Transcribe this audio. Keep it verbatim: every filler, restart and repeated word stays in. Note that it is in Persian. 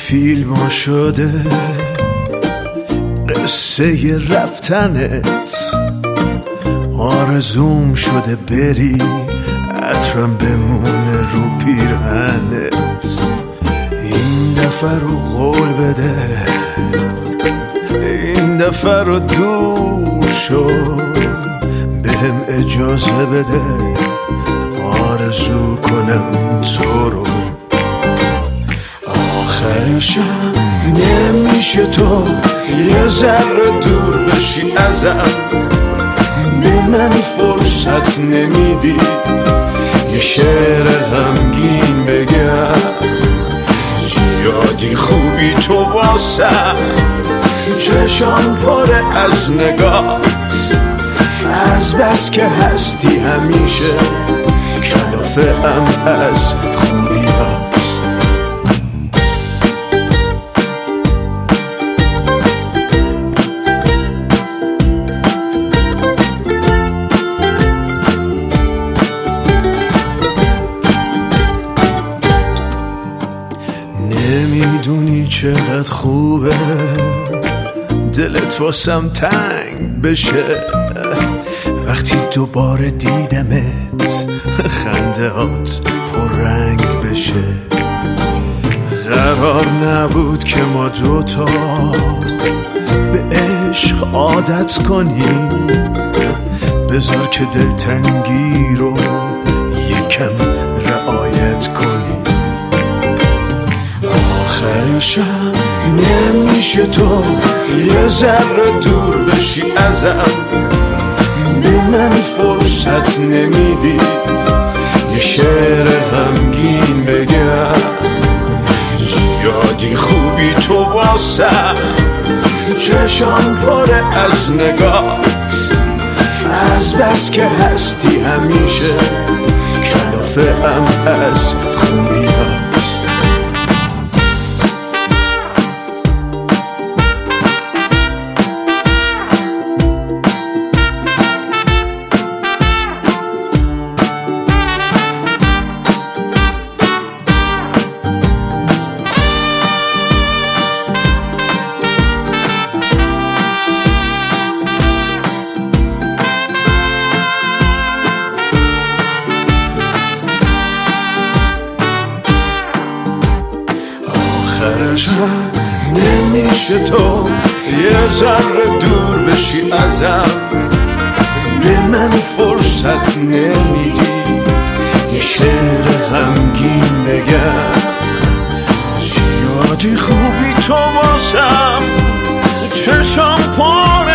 فیلم شده قصه رفتنت، آرزوم شده بری عطرم بمونه رو پیرهنت. این دفعه رو قول بده، این دفعه رو دور شو، بهم اجازه بده آرزو کنم تو رو. آخرشم نمیشه تو یه ذره دور بشی ازم، به من فرصت نمیدی یه شعر غمگین بگم. زیادی خوبی تو واسم، چشام پره از نگات، از بس که هستی همیشه کلافه ام از خوبیات. نمیدونی چقدر خوبه دلت واسم تنگ بشه وقتی دوباره دیدمت، خنده هات پررنگ بشه. قرار نبود که ما دوتا به عشق عادت کنیم، بذار که دلتنگی رو یکم رعایت کنیم. آخرشم نمیشه تو یه ذره دور بشی ازم، به من فرصت نمیدی یه شعر غمگین بگم. زیادی خوبی تو واسم، چشام پره از نگات، از بس که هستی همیشه کلافه ام از خوبیات. آخرشم نمیشه تو یه ذره دور بشی ازم، به من فرصت نمیدی یه شعر غمگین بگم. زیادی خوبی تو واسم، چشام پر